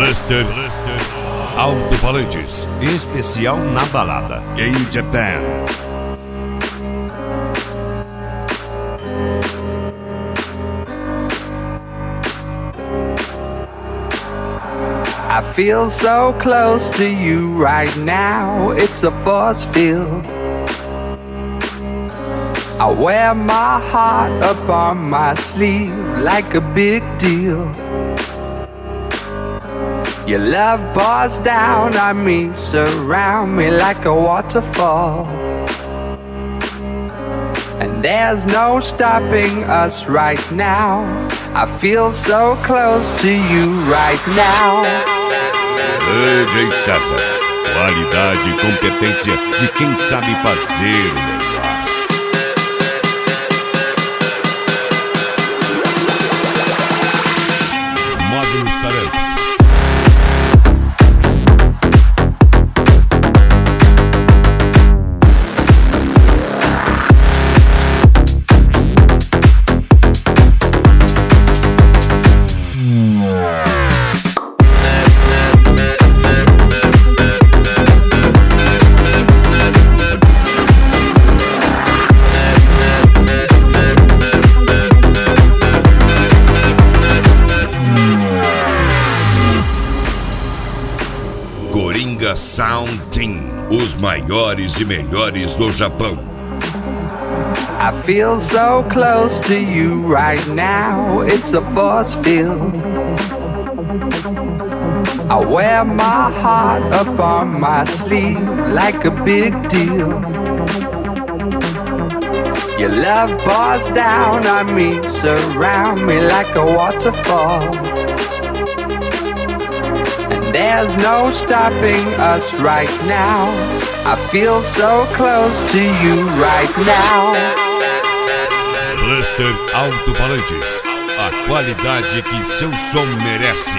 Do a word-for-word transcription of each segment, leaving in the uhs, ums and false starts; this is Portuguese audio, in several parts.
Blaster Alto-falantes, em especial na balada em Japan. I feel so close to you right now, it's a force field. I wear my heart up on my sleeve like a big deal. Your love pours down on me, surround me like a waterfall. And there's no stopping us right now. I feel so close to you right now. D J César, qualidade e competência de quem sabe fazer o melhor. Módulos Talentos. Coringa Sound Team, os maiores e melhores do Japão. I feel so close to you right now, it's a force field. I wear my heart up on my sleeve like a big deal. Your love pours down on me, surround me like a waterfall. There's no stopping us right now. I feel so close to you right now. Blaster Alto-falantes, a qualidade que seu som merece.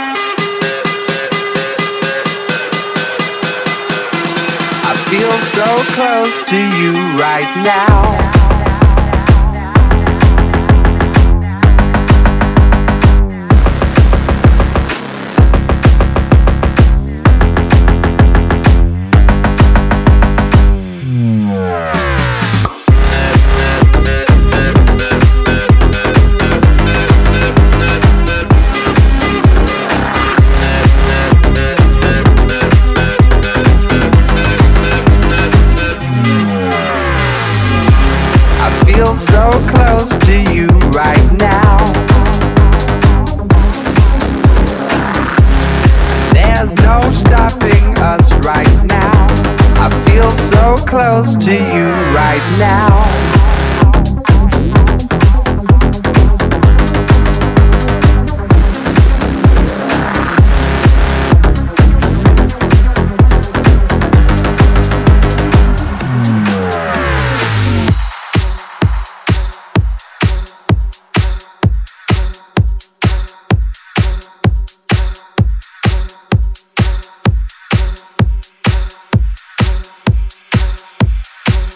I feel so close to you right now. So close to you right now. There's no stopping us right now. I feel so close to you.